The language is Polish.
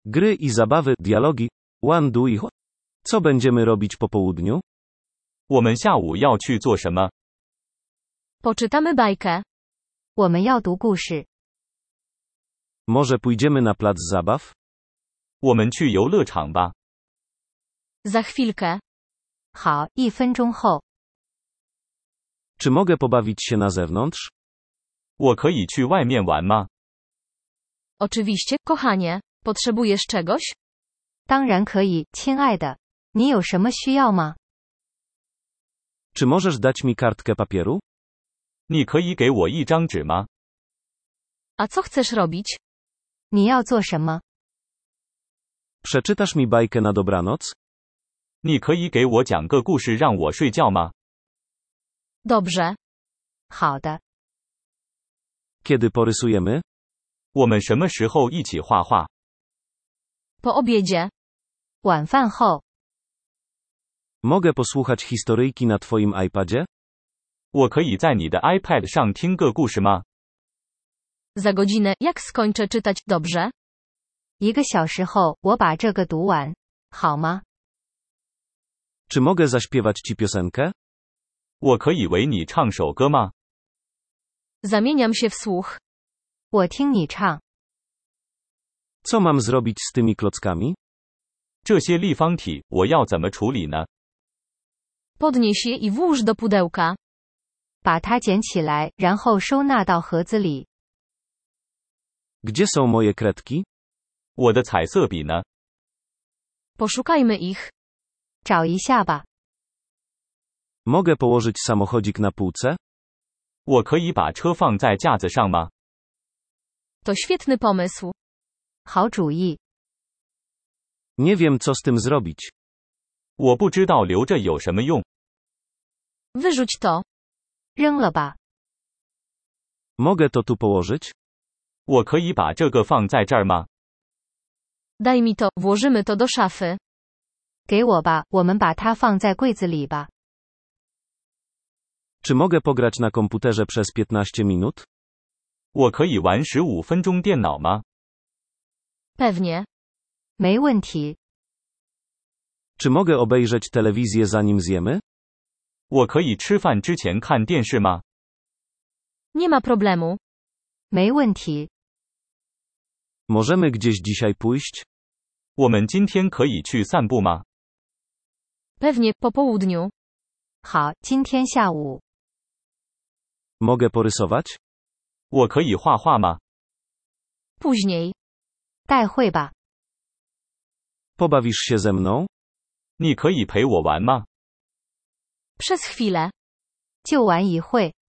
Gry i zabawy, dialogi. One do i ho. Co będziemy robić po południu? 我们下午要去做什么？ Poczytamy bajkę. 我们要读故事。 Może pójdziemy na plac zabaw? 我们去游乐场吧。 Za chwilkę. 好，1分钟后。 Czy mogę pobawić się na zewnątrz? 我可以去外面玩吗？ Oczywiście, kochanie. Potrzebujesz czegoś? 当然可以，亲爱的。你有什么需要吗？ Czy możesz dać mi kartkę papieru? 你可以给我一张纸吗？ A co chcesz robić? 你要做什么？ Przeczytasz mi bajkę na dobranoc? 你可以给我讲个故事让我睡觉吗？ Dobrze. 好的。 Kiedy porysujemy? 我们什么时候一起画画？ Po obiedzie. 晚饭后。 Mogę posłuchać historyjki na twoim iPadzie? 我可以在你的 iPad 上听个故事吗？ Za godzinę, jak skończę czytać, dobrze? 1个小时后，我把这个读完，好吗？ Czy mogę zaśpiewać ci piosenkę? 我可以为你唱首歌吗？ Zamieniam się w słuch. 我听你唱。 Co mam zrobić z tymi klockami? 这些立方体，我要怎么处理呢？ Podnieś je i włóż do pudełka. 把它捡起来，然后收纳到盒子里。 Gdzie są moje kredki? 我的彩色笔呢？ Poszukajmy ich. 找一下吧。 Mogę położyć samochodzik na półce? 我可以把车放在架子上吗？ To świetny pomysł. 好主意。 Nie wiem, co z tym zrobić. 我不知道留着有什么用。 Wyrzuć to. 扔了吧。 Mogę to tu położyć? 我可以把这个放在这儿吗？ Daj mi to, włożymy to do szafy. 给我吧，我们把它放在柜子里吧。 Czy mogę pograć na komputerze przez 15 minut? 我可以玩15分钟电脑吗？ Pewnie. 没问题。 Czy mogę obejrzeć telewizję zanim zjemy? 我可以吃饭之前看电视吗？ Nie ma problemu. 没问题。 Możemy gdzieś dzisiaj pójść? 我们今天可以去散步吗？ Pewnie, po południu. 好，今天下午。 Mogę porysować? 我可以画画吗？ Później. 待会吧。 Pobawisz się ze mną? 你可以陪我玩吗？ Przez chwilę. 就玩一会。